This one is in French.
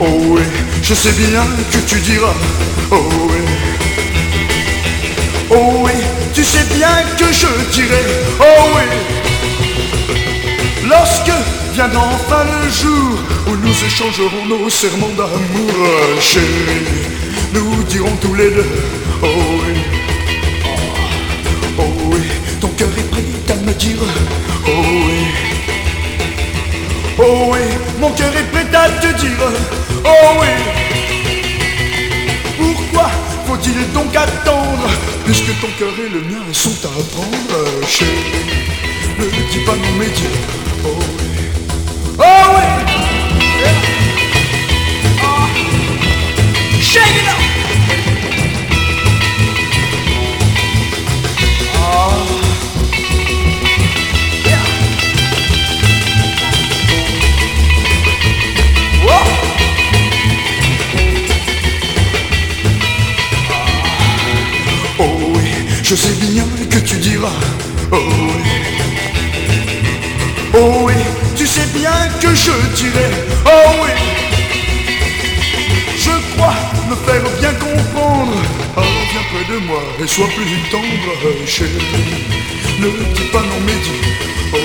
Oh oui, je sais bien que tu diras. Oh oui. Oh oui, tu sais bien que je dirai. Oh oui. Lorsque viendra enfin le jour où nous échangerons nos serments d'amour, chérie, nous dirons tous les deux. Oh oui. Oh oui, ton cœur est prêt à me dire. Oh oui. Oh oui, mon cœur est prêt à te dire. Oh oui. Pourquoi faut-il donc attendre, puisque ton cœur et le mien sont à prendre, chérie, ne dis pas non mais dis. Oh oui. Oh oui. Yeah. Oh. Shake it up. Je sais bien que tu diras. Oh oui. Oh oui, tu sais bien que je dirai. Oh oui. Je crois me faire bien comprendre. Alors viens près de moi et sois plus tendre, chérie. Ne dis pas non mais dis. Oh